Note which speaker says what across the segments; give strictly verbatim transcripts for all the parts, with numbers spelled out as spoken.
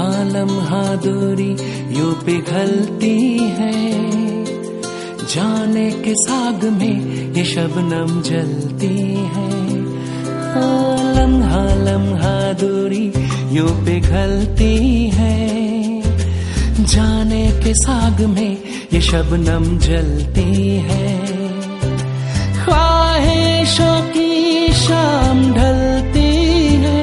Speaker 1: लम्हा लम्हा दूरी यूं पिघलती है, जाने के साग में ये शबनम जलती है। हाँ, लम्हा लम्हा दूरी यूं पिघलती है, जाने के साग में ये शबनम जलती है। ख्वाहिशों की शाम ढलती है,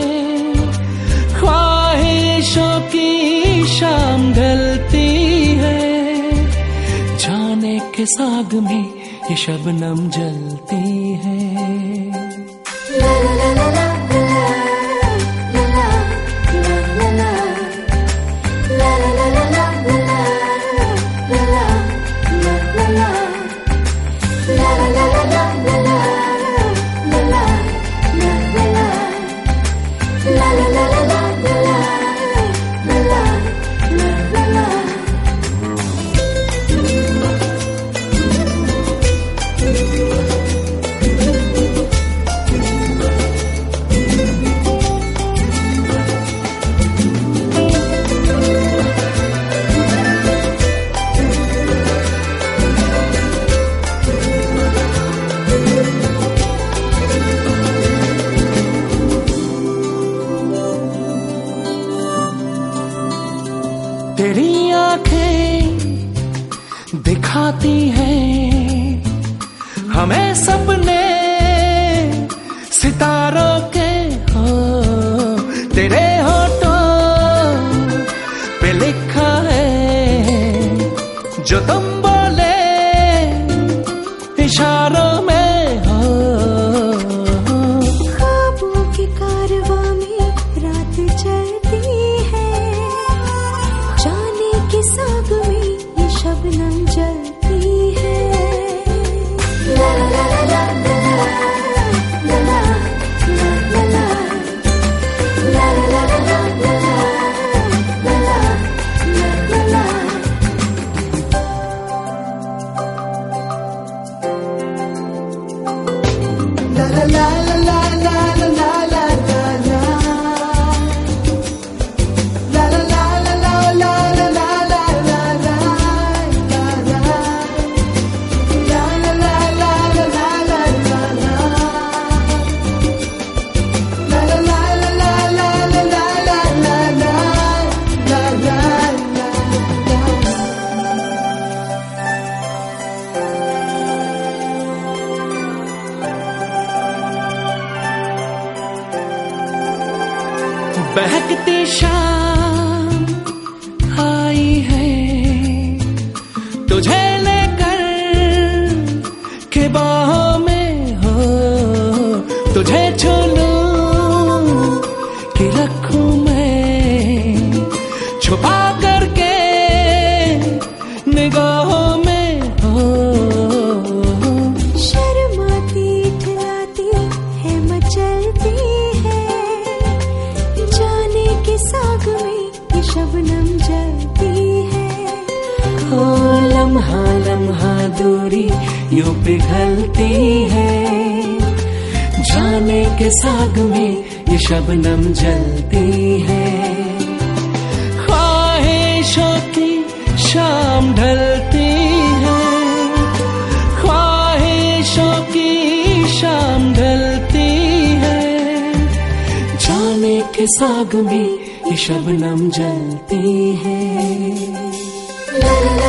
Speaker 1: ख्वाहिशों की शाम ढलती है, जाने के साग में ये शबनम जलती है। ला ला ला ला तेरी आंखें दिखाती हैं हमें सपने सितारों के, हो तेरे होठों पे लिखा है जो तुम बोले इशारों में, हो
Speaker 2: ख्वाबों के कारवां में रात चलती है, जाने के साग में ये शबनम जलती है। ला ला ला ला ला ला ला ला ला ला ला ला ला ला
Speaker 1: बहकती शाम आई है तुझे लेकर के बाहों में, हो तुझे छू लूं कि रखूं मैं छुपा करके निगाहों में, हो
Speaker 2: शर्माती इतराती है मचलती है, जाने के साग में ये शबनम जलती है।
Speaker 1: हो लम्हा लम्हा दूरी यूं पिघलती है, जाने के साग में ये शबनम जलती है। ख्वाहिशों की शाम ढलती है, ख्वाहिशों की शाम ढलती है, जाने के साग में ये शबनम जलती है।
Speaker 2: ला ला